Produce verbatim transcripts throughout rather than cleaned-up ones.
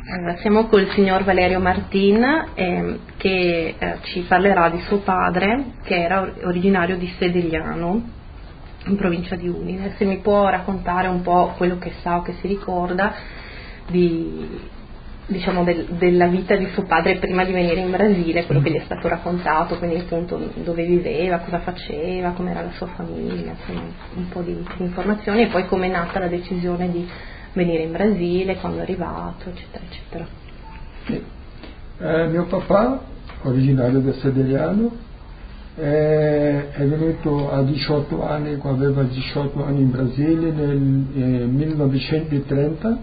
Eh, siamo col signor Valerio Martin eh, che eh, ci parlerà di suo padre, che era or- originario di Sedigliano, in provincia di Udine. Se mi può raccontare un po' quello che sa o che si ricorda di, diciamo, del, della vita di suo padre prima di venire in Brasile, quello che gli è stato raccontato, quindi appunto dove viveva, cosa faceva, com'era la sua famiglia, insomma un po' di, di informazioni, e poi com'è nata la decisione di venire in Brasile, quando è arrivato, eccetera, eccetera. Sì. Eh, mio papà, originario di Sedigliano, eh, è venuto a diciotto anni, quando aveva diciotto anni in Brasile, nel eh, millenovecentotrenta.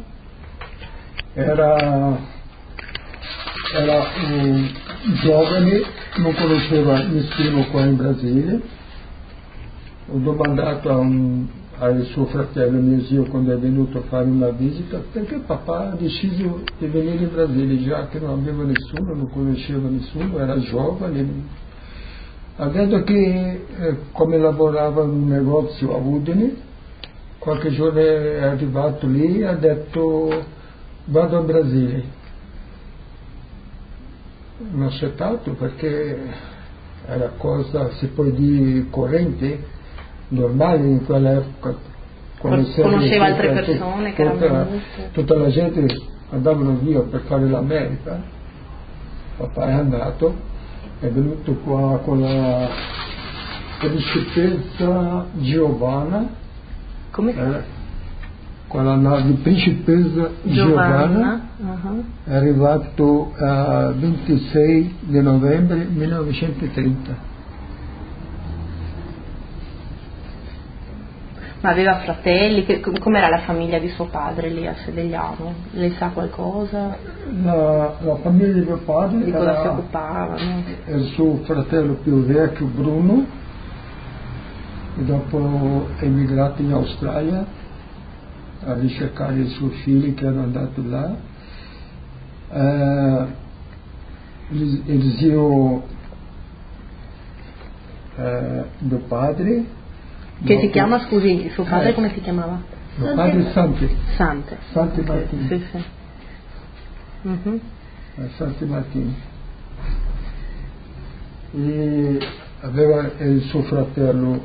Era, era un giovane, non conosceva nessuno qua in Brasile. Ho domandato a un al suo fratello, mio zio, quando è venuto a fare una visita, perché papà ha deciso di venire in Brasile, già che non aveva nessuno, non conosceva nessuno, era giovane. Ha detto che eh, come lavorava in un negozio a Udine, qualche giorno è arrivato lì e ha detto vado in Brasile. Non ho accettato perché era cosa, si può dire, corrente, normale in quell'epoca. Conosceva altre persone che erano venute. Tutta la gente andavano via per fare l'America. Papà è andato, è venuto qua con la principessa Giovanna. Come? Eh, con la nave principessa Giovanna, Giovanna. Uh-huh. È arrivato a ventisei di novembre millenovecentotrenta. Ma aveva fratelli? Che, com'era la famiglia di suo padre lì a Sedigliano? Lei sa qualcosa? La, la famiglia di mio padre di cosa era, si occupavano? Il suo fratello più vecchio Bruno, e dopo è emigrato in Australia a ricercare i suoi figli che erano andati là. Eh, il, il zio eh, mio padre, che dopo, si chiama, scusi, suo padre eh, come si chiamava? Mio padre Sante. Sante. Sante okay. Martini. Sì, sì. Mm-hmm. Sante Martini. E aveva il suo fratello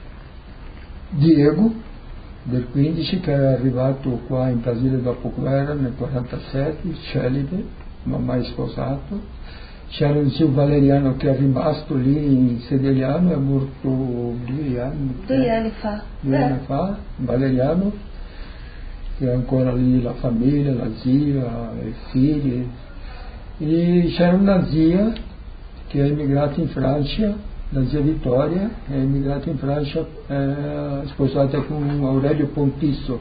Diego del quindici, che era arrivato qua in Brasile dopo guerra nel quarantasette, celibe, non mai sposato. C'era il zio Valeriano che è rimasto lì in Sedigliano, è morto due anni, due anni fa, due eh. anni fa, Valeriano, che è ancora lì la famiglia, la zia, i figli. E c'era una zia che è emigrata in Francia, la zia Vittoria, è emigrata in Francia, eh, sposata con Aurelio Pontisso,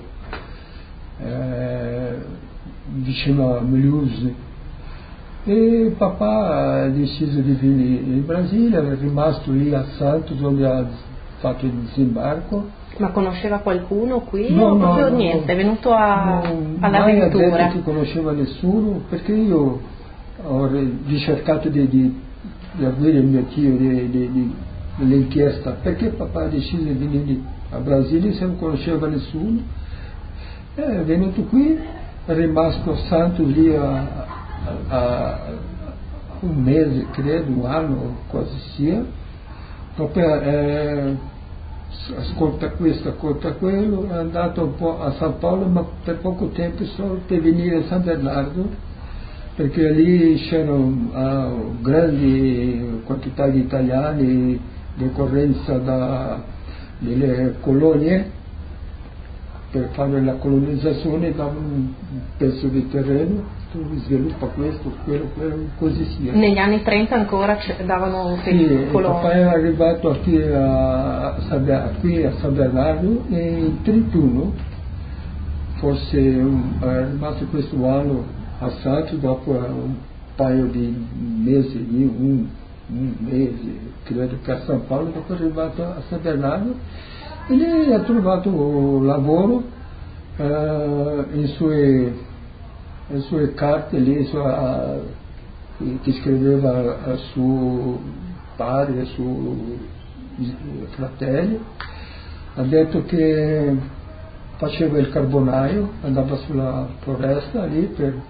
eh, vicino a Mulhouse. E papà ha deciso di venire in Brasile, è rimasto lì a Santos dove ha fatto il disembarco. Ma conosceva qualcuno qui no, o no, proprio no, niente? È venuto a, no, all'avventura? Non ha detto che conosceva nessuno, perché io ho ricercato di, di, di avere il mio tio di, di, di, dell'inchiesta, perché papà ha deciso di venire a Brasile se non conosceva nessuno. È venuto qui, è rimasto a Santos lì a a un mese, credo, un anno, quasi sia. Dopo eh, ascolta questo, ascolta quello, è andato un po' a San Paolo, ma per poco tempo solo per venire a San Bernardo, perché lì c'erano uh, grandi quantità di italiani, decorrenza da, delle colonie, per fare la colonizzazione, davano un pezzo di terreno, tu sviluppa questo, quello, quello, così sia. Negli anni trenta ancora davano sì, colonie. Papà è arrivato qui a, a, qui a San Bernardo nel trentuno, forse un, è rimasto questo anno a Santos, dopo un paio di mesi, di un, un mese, credo che a San Paolo, dopo è arrivato a San Bernardo. E lei ha trovato lavoro eh, in sue, in sue carte lì, sua, che scriveva a suo padre, ai suoi fratelli. Ha detto che faceva il carbonaio, andava sulla foresta lì per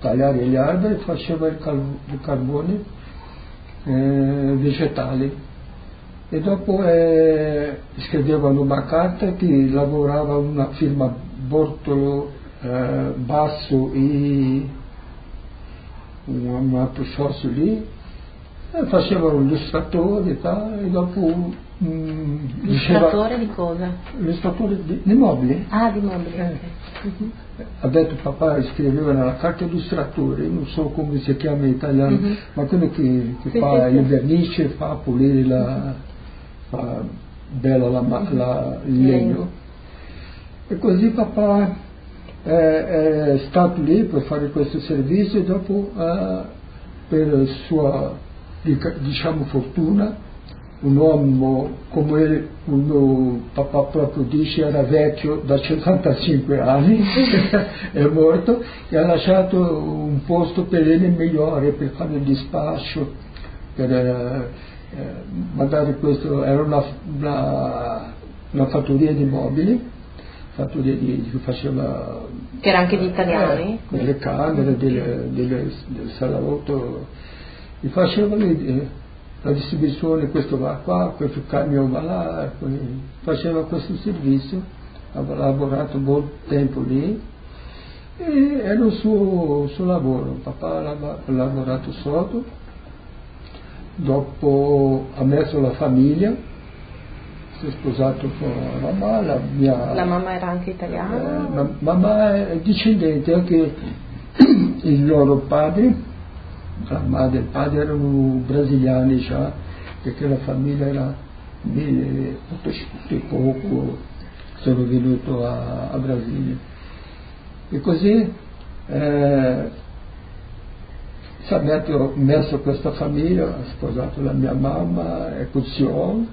tagliare gli alberi, faceva il, cal- il carbone eh, vegetale, e dopo eh, scrivevano una carta che lavorava una firma Bortolo eh, Basso e un, un altro socio lì, e facevano l'illustratore e tal, e dopo mm, Illustratore di cosa? L'illustratore di, di mobili. Ah, di mobili. Eh. Uh-huh. Ha detto papà, scriveva nella carta illustratore, non so come si chiama in italiano, uh-huh. ma quello che, che sì, fa sì, il sì. vernice, fa pulire la, fa bella la, uh-huh. la, il legno. E così papà è, è stato lì per fare questo servizio, e dopo eh, per sua, diciamo, fortuna, un uomo come il mio papà proprio dice era vecchio da cinquantacinque anni, è morto, e ha lasciato un posto per lui migliore per fare il dispaccio, per eh, mandare questo, era una, una, una fattoria di mobili, fattoria di, che faceva, che era anche di italiani, eh, delle camere, delle, delle, del salotto, e faceva le, la distribuzione, questo va qua, questo camion va là, faceva questo servizio, aveva lavorato molto tempo lì, e era il suo, suo lavoro. Papà ha lavorato sotto, dopo ha messo la famiglia, si è sposato con la mamma, la mia... La mamma era anche italiana? Eh, ma, mamma è discendente, anche i loro padri, la madre e il padre erano brasiliani già, perché la famiglia era milleottocento e poco, sono venuto a, a Brasile. E così eh, si è messo, messo questa famiglia, ha sposato la mia mamma e cugino,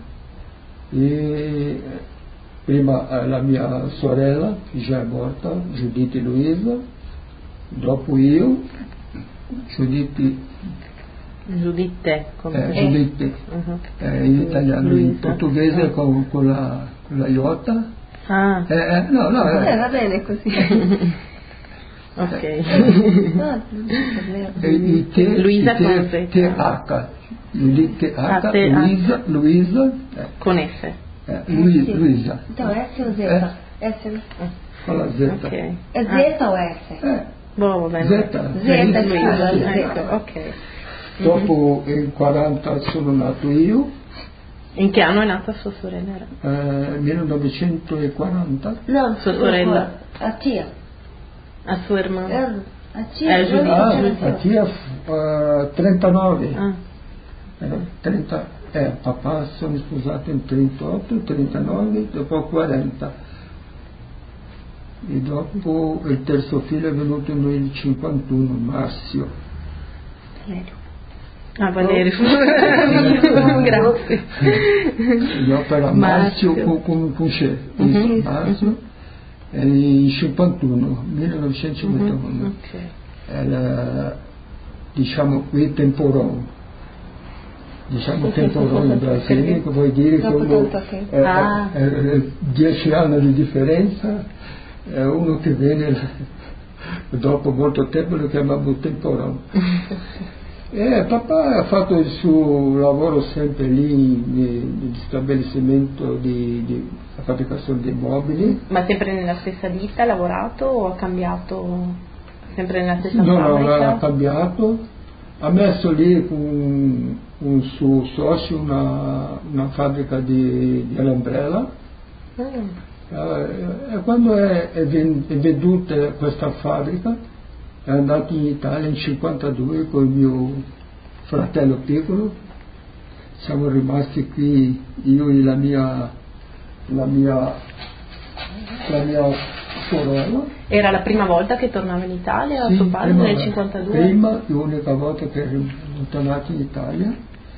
e prima la mia sorella, che già è morta, Giuditta Luisa, dopo io, Giuditte, Giuditte, come eh, Giuditte, uh-huh. eh, in italiano, Luisa. in portoghese uh-huh. con, con, la, con la iota. Ah. Eh, eh, no, no, eh, eh. va bene così. Ok. No, e, te, Luisa te, con te, Z. te H, Giuditte H, Ah, te, Luisa, ah. Luisa, eh, con S. eh, Luisa, sì. Luisa. Então S o Z? Eh? S. Con la Z. Ok. È Z ah. o S? Eh. Boh, va bene. Z, Z, Luisa, Z. ecco, ok. Dopo in quaranta sono nato io. In che anno è nata sua sorella? Eh, millenovecentoquaranta. No, sua sorella. A tia. A sua irmã. A tia. Eh, Giuditta. Ah, a tia uh, trentanove. Ah. Era trenta, eh, papà sono sposato in trentotto, trentanove, dopo quaranta. E dopo il terzo figlio è venuto nel cinquantuno, Marzio. Valerio. Ah, Valerio. Grazie. Dopo era Marzio con, con, con c'è, uh-huh. Marzio, uh-huh. in cinquantuno, millenovecentocinquantuno. Uh-huh. Okay. Era, diciamo, qui temporone. Diciamo temporone in Brasile, che vuol dire che uno, eh, ah. eh, eh, dieci anni di differenza, è uno che viene dopo molto tempo, lo chiamavo temporone. E papà ha fatto il suo lavoro sempre lì di stabilimento di, di fabbricazione di mobili. Ma sempre nella stessa ditta ha lavorato o ha cambiato sempre nella stessa no, fabbrica? No, no, ha cambiato, ha messo lì con un suo socio una, una fabbrica di, di alambrella. Mm. E quando è, è venduta questa fabbrica è andato in Italia in cinquantadue con il mio fratello piccolo, siamo rimasti qui io e la mia la mia la mia sorella. Era la prima volta che tornava in Italia a sì, suo padre prima, nel cinquantadue? Prima, l'unica volta che è tornato in Italia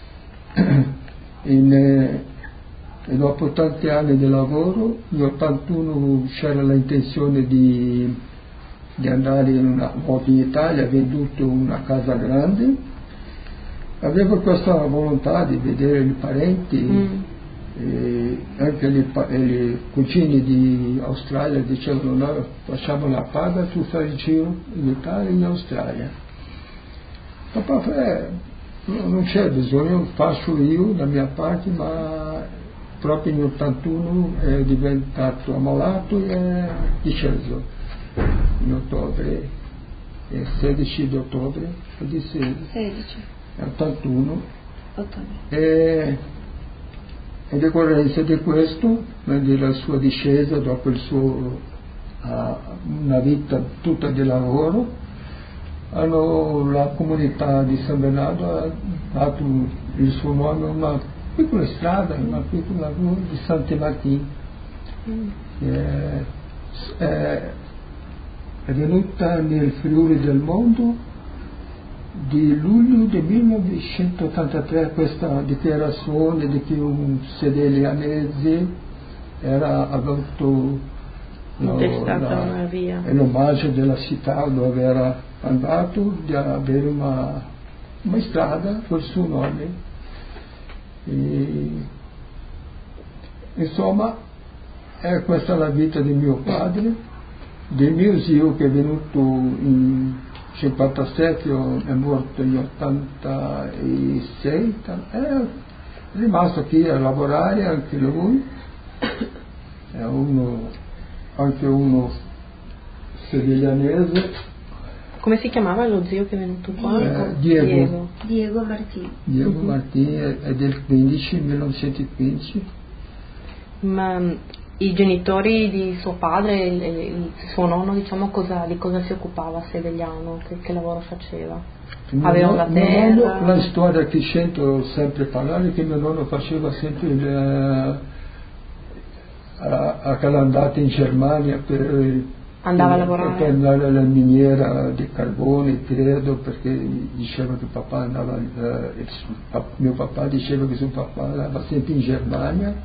in, eh, e dopo tanti anni di lavoro, nel ottantuno c'era l'intenzione di, di andare in una volta in Italia, ha venduto una casa grande, avevo questa volontà di vedere i parenti, mm. e anche le, le cugine di Australia dicevano noi facciamo la paga, tu fai il giro in Italia e in Australia. Papà fa, eh, non c'è bisogno, faccio io la mia parte, ma proprio in ottantuno è diventato ammalato e è deceso in ottobre, il sedici di ottobre, di sedici. ottantuno. ottobre. E in decorrenza di questo, della sua discesa dopo il suo, uh, una vita tutta di lavoro, hanno, la comunità di San Bernardo ha dato il suo nome a una piccola strada, una piccola via di Santi Martini. Mm. È, è, è venuta nel Friuli del Mondo di luglio del millenovecentottantatré questa dichiarazione di che un sedelianese era avuto l'omaggio della città dove era andato di avere una, una strada col suo nome. E, insomma, è questa la vita di mio padre, del mio zio che è venuto in cinquantasette, è morto in ottantasei, è rimasto qui a lavorare anche lui, è uno, anche uno seviglianese. Come si chiamava lo zio che è venuto qua? Eh, Diego. Diego. Diego Martini. Diego uh-huh. Martini è del quindici, millenovecentoquindici. Ma i genitori di suo padre, il, il suo nonno, diciamo, cosa, di cosa si occupava a Sevegliano? Che, che lavoro faceva? Aveva la terra? Nonno, la storia che sento sempre parlare è che mio nonno faceva sempre il, a, a andate in Germania per, andava per, a lavorare per andare alla miniera di carbone, credo, perché diceva che papà andava, eh, il, mio papà diceva che suo papà andava sempre in Germania.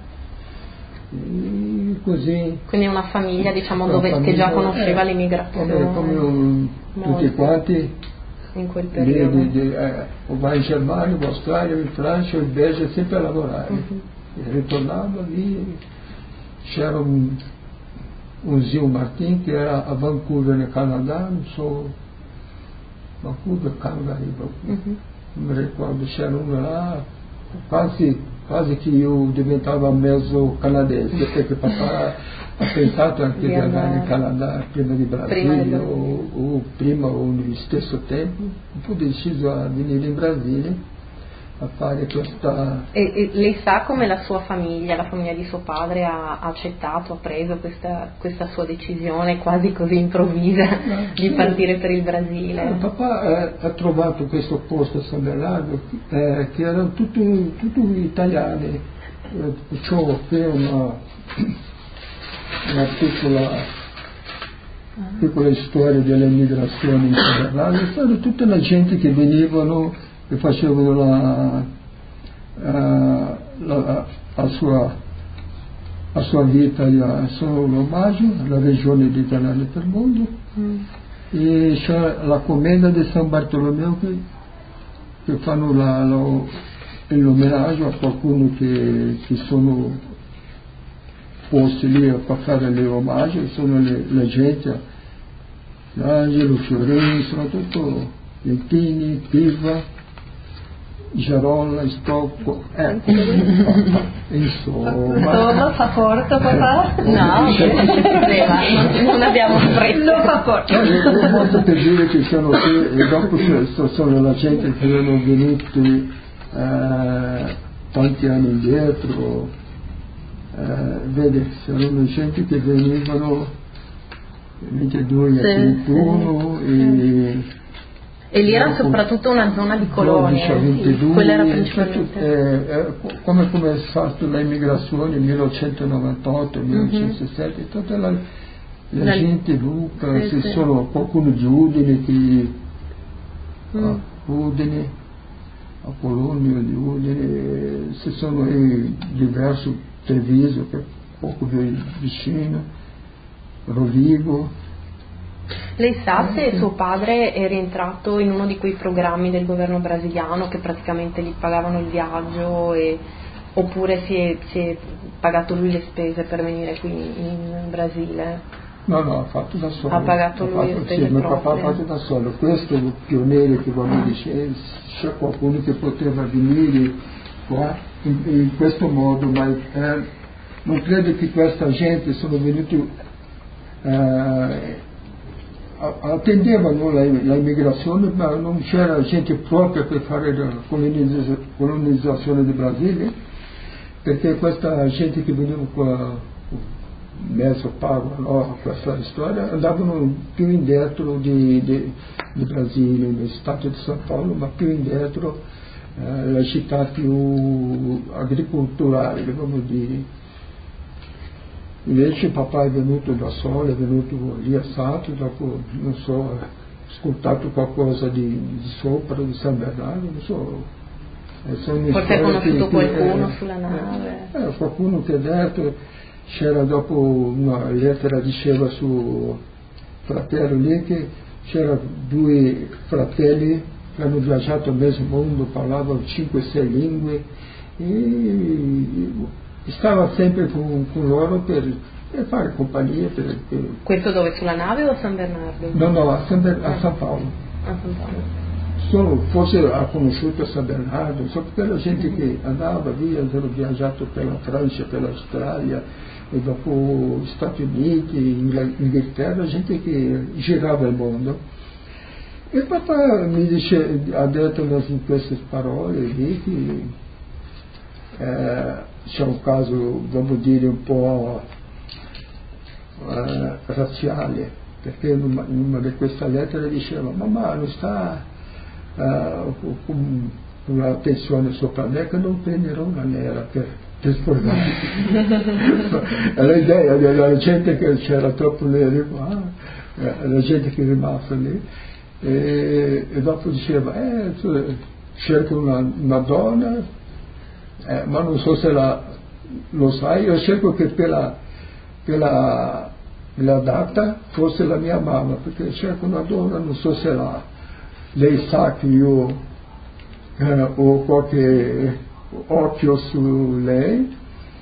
E così, quindi una famiglia, diciamo, dove famiglia, che già conosceva eh, l'immigrazione come, come tutti quanti in quel periodo. Di, di, eh, o vai in Germania, in Australia, in Francia, in Belgio, sempre a lavorare. Uh-huh. E ritornava lì, c'era un, un zio Martin che era a Vancouver nel Canada, non so, Vancouver, Canada, uh-huh. non mi ricordo, c'era uno là, quasi quasi che io diventavo mezzo canadese, perché papà ha pensato anche di andare in Canada prima di Brasile, o, o prima o nello stesso tempo, poi deciso a venire in Brasile a fare questa... E, e lei sa come la sua famiglia, la famiglia di suo padre ha accettato, ha preso questa, questa sua decisione quasi così improvvisa eh, di sì. partire per il Brasile? Eh, papà eh, ha trovato questo posto a San Bernardo eh, che erano tutti, tutti italiani, eh, ciò che è una, una piccola, piccola storia dell'immigrazione in San Bernardo. C'era tutta la gente che venivano che facevano la, uh, la, la, sua, la sua vita, il suo omaggio alla regione di Italiani per il mondo. Mm. E c'è la commenda di San Bartolomeo che, che fanno la, la, l'omaggio a qualcuno che, che sono posti lì a fare l'omaggio, sono le, le gente, l'Angelo, Fiorini, soprattutto Lentini, Piva, Giarolla, Stocco, ecco, insomma. Lo fa porto, papà? No, non c'è problema, non, non abbiamo fretta. Lo fa porto. Eh, molto per dire che sono qui, e dopo questo sono la gente che erano venuti eh, tanti anni indietro, eh, vede, c'erano gente che venivano ventidue a trentuno e... E lì era soprattutto una zona di colonie, dodici, sì, quella era principalmente. Eh, eh, come, come è stata l'immigrazione nel millenovecentonovantotto, millenovecentosessanta, uh-huh. tutta la, la, la gente Luca, sì, se sì. sono qualcuno di Udine, che, mm. a Udine, a Polonio di Udine, se sono eh, diversi, Treviso, che è poco vicino, Rovigo. Lei sa se suo padre è rientrato in uno di quei programmi del governo brasiliano che praticamente gli pagavano il viaggio e Oppure si è, si è pagato lui le spese per venire qui in Brasile? No, no, ha fatto da solo. Ha pagato ha lui fatto, le spese sì, mio papà proprie. ha fatto da solo. Questo è il pioniere che voglio dire, c'è qualcuno che poteva venire qua in, in questo modo, ma eh, non credo che questa gente sono venuti, eh, attendevano la, la immigrazione, ma non c'era gente propria per fare la colonizza, colonizzazione del Brasile, perché questa gente che veniva qua mezzo pago, no, questa storia, andavano più indietro di, di, di Brasile, nello stato di São Paulo, ma più indietro, eh, la città più agricolturale, dobbiamo dire. Invece papà è venuto da solo, è venuto lì a Sato, dopo, non so, ha ascoltato qualcosa di, di sopra, di San Bernardo, non so. Forse ha conosciuto che, qualcuno eh, sulla nave. Eh, qualcuno che ha detto. C'era dopo una lettera, diceva suo fratello lì che c'era due fratelli che hanno viaggiato al mezzo mondo, parlavano cinque sei lingue e stava sempre con, con loro per, per fare compagnia. Per, per... Questo dove? Sulla nave o a San Bernardo? No, no, a San, Ber- a San Paolo. A San Paolo. Solo, forse ha conosciuto a San Bernardo, so che la gente che andava via, hanno viaggiato per la Francia, per l'Australia e dopo Stati Uniti, Inghilterra, gente che girava il mondo. E papà mi dice, ha detto in queste parole lì che eh, c'è un caso, devo dire, un po' eh, razziale, perché in una di queste lettere diceva: mamma non sta Uh, con un'attenzione sopra me che non prenderò una nera per, per sposarmi. L'idea della gente che c'era troppo neri qua, la gente che è rimasta lì, e, e dopo diceva eh, cerco una, una donna, eh, ma non so se la, lo sai, io cerco che per la, per la, la data fosse la mia mamma, perché cerco una donna, non so se la lei sa che io eh, ho qualche occhio su lei,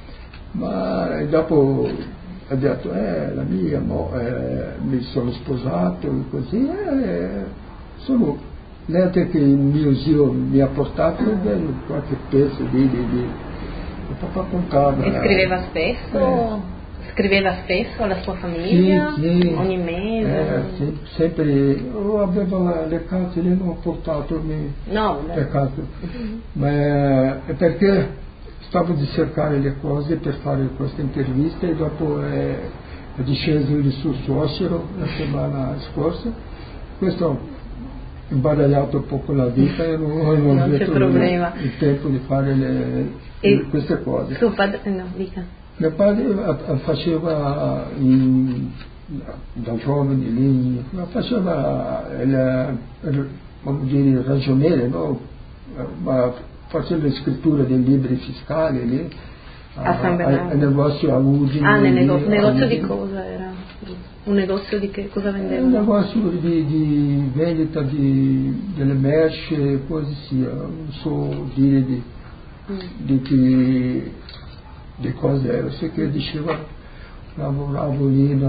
ma dopo ha detto eh, la mia, mo, eh, mi sono sposato e così, eh, sono lettere che il mio zio mi ha portato, bello, qualche pezzo di, di, di papà contava. E scriveva spesso? Eh. Scriveva spesso alla sua famiglia? Sì, sì, ogni mese? Eh, sì, sempre, oh, aveva le carte, lei non ha portato mi, no, le carte, mm-hmm. Ma è perché stavo di cercare le cose per fare questa intervista e dopo è, è disceso il suo suocero la settimana scorsa, questo ha imbaragliato un po' con la vita e non, non, non c'è problema. Il tempo di fare le, e queste cose. Suo padre, no, dica. Mio padre faceva in, da giovane lì, faceva il, il, il ragioniere, no? Ma faceva le scritture dei libri fiscali lì, a San Bernardo, al negozio a Udine. Ah, nel negozio, negozio di cosa era? Un negozio di che cosa vendeva? Un negozio di, di vendita di, delle merci, così sia, non so dire di, mm. di che di cose era, so che diceva lavoravo lì in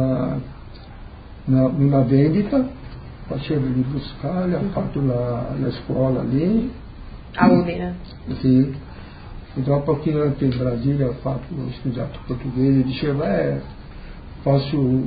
una vendita, faceva il buscale, ha fatto la, la scuola lì a Udine, sì, e dopo che in Brasile ha fatto, ho studiato portoghese, diceva eh, posso uh,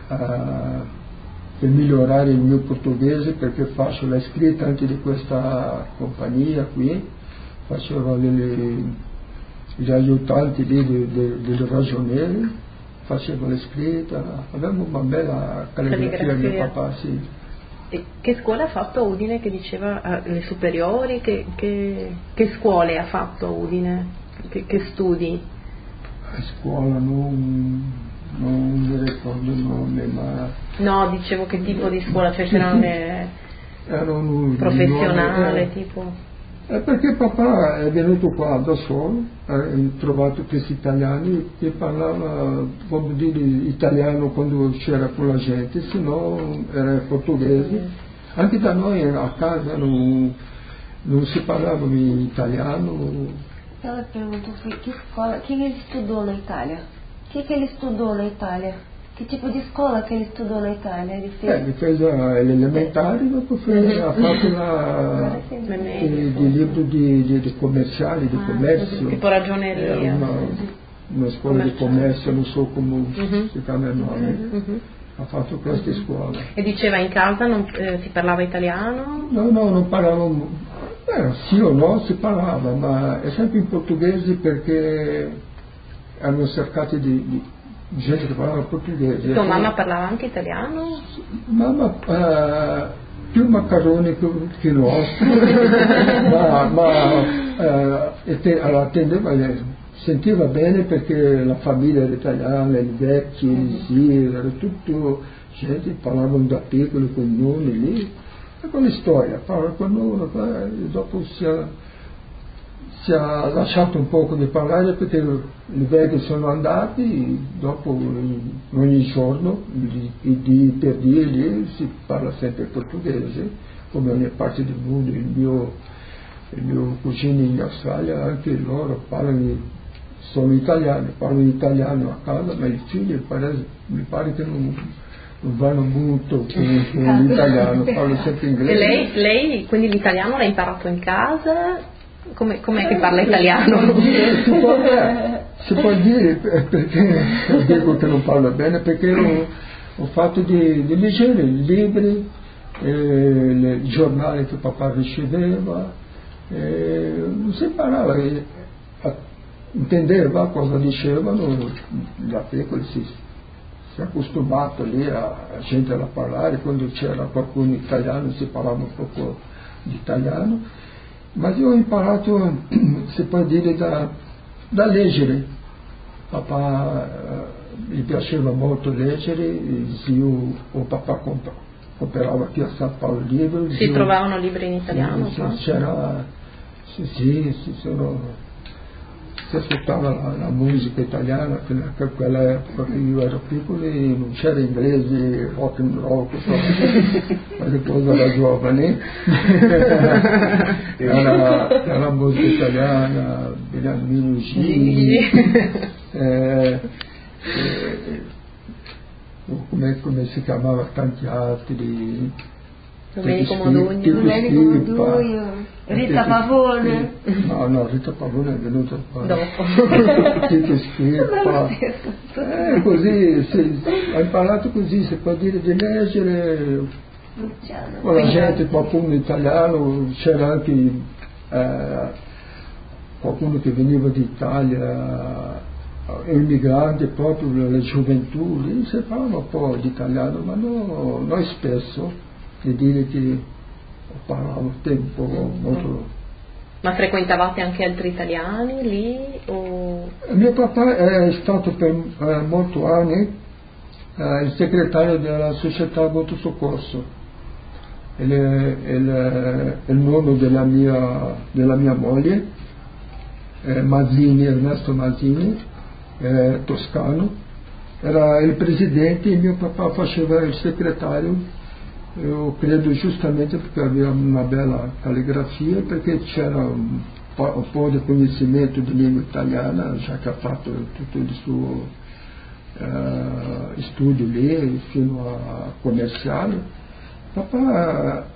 per migliorare il mio portoghese perché faccio la scritta anche di questa compagnia qui, faceva le gli aiutanti lì del ragioniere, facevano le scritte, avevamo una bella calligrafia mio papà, sì. E che scuola ha fatto a Udine, che diceva eh, le superiori, che, che, che scuole ha fatto a Udine, che, che studi? A scuola non, non mi ricordo il nome, ma... No, dicevo che tipo di scuola, cioè c'erano le... Erano professionale, eh, tipo... Eh, perché papà è venuto qua da solo, ha trovato questi italiani che parlavano, come dire, italiano quando c'era con la gente, se no era portoghese. Mm. Anche da noi a casa non, non si parlava in italiano, Ela perguntou foi que escola, que ele estudou na Itália. O que, que ele estudou na Itália? Que tipo di scuola che ele estudou na Italia? Ele fez, eh, ele fez a, elementare, dopo fez, ha fatto la, di, di libro di, di, di commerciali, di Ah, commercio. tipo ragioneria. Eh, una, una scuola di commercio, non so come uh-huh. si chiama il nome. Uh-huh. Ha fatto queste uh-huh. scuole. E diceva in casa non, eh, si parlava italiano? No, no, non parlavamo, eh, sì o no si parlava, ma è sempre in portoghese perché hanno cercato di, di gente che parlava portoghese. Tua mamma parlava anche italiano? Mamma, eh, più maccheroni che, che nostro, ma, ma eh, te, attendeva, sentiva bene perché la famiglia era italiana, i vecchi, i zii, era tutto gente che parlavano da piccoli con noi lì, e quella storia, parla con noi, e dopo si è, si è lasciato un poco di parlare perché i vecchi sono andati, dopo ogni giorno, di, di, per dire lì, si parla sempre portoghese, come ogni parte del mondo, il mio, il mio cugino in Australia, anche loro parlano, sono italiani, parlano italiano a casa, ma i figli pare, mi pare che non, non vanno molto con, con l'italiano, parlano sempre inglese. E lei, lei quindi l'italiano l'ha imparato in casa? Come, com'è che parla italiano? Si può, eh, si può dire, perché dico che non parlo bene, perché ho, ho fatto di, di leggere libri, eh, i giornali che papà riceveva, eh, non si imparava, eh, intendeva cosa dicevano, da piccoli si, si è acostumato lì a, a gente a parlare, quando c'era qualcuno italiano si parlava un poco di italiano. Ma io ho imparato, si può dire, da, da leggere. Papà eh, gli piaceva molto leggere, zio o papà comp- comprava qui a San Paolo libri. Si zio, trovavano libri in italiano? Sì, sì, c'era, sì, sì, sì, sono, si ascoltava la, la musica italiana, per quella epoca che io ero piccolo e non c'era inglese, rock and roll, quelle cose da giovane. Era, era musica italiana, Beniamino Gigli, eh, eh, come, come si chiamava, tanti altri, Domenico Modugno, Domenico Modugno, Rita Pavone. No, no, Rita Pavone è venuta qua dopo. Tito Schippa, eh, così, si, ha imparato così, si può dire, di leggere con la gente, qualcuno italiano, c'era anche eh, qualcuno che veniva d'Italia, immigrante proprio nella gioventù, lì si parlava un po' di italiano, ma no, non spesso, di dire che parlavo tempo molto. Ma frequentavate anche altri italiani lì? O... Mio papà è stato per eh, molti anni eh, il segretario della società Voto Soccorso, il, il, il nome della mia, della mia moglie, eh, Mazzini, Ernesto Mazzini, eh, toscano, era il presidente e mio papà faceva il segretario. Io credo giustamente perché aveva una bella calligrafia, perché c'era un po', un po' di conhecimento di lingua italiana, già che ha fatto tutto il suo eh, studio lì fino a commerciale. Papà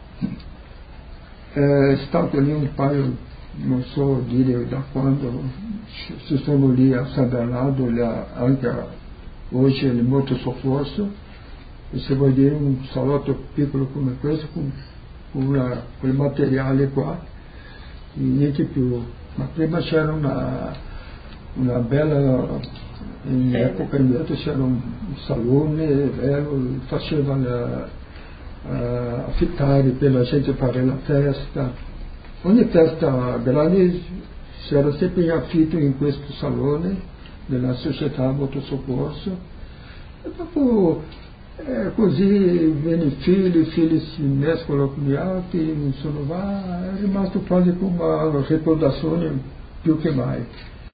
è stato lì un paio, non so dire da quando, si sono lì a San Bernardo, anche oggi è molto soccorso. E se vuoi dire un salotto piccolo come questo, con, con una, quel materiale qua, e niente più. Ma prima c'era una, una bella, in epoca indietro c'era un salone bello, facevano uh, affittare per la gente fare la festa. Ogni festa grande c'era sempre in affitto in questo salone della società Motosoccorso. E dopo Eh, così viene i figli, i figli si mescolano con gli altri, insomma, va, è rimasto quasi come una ricordazione più che mai.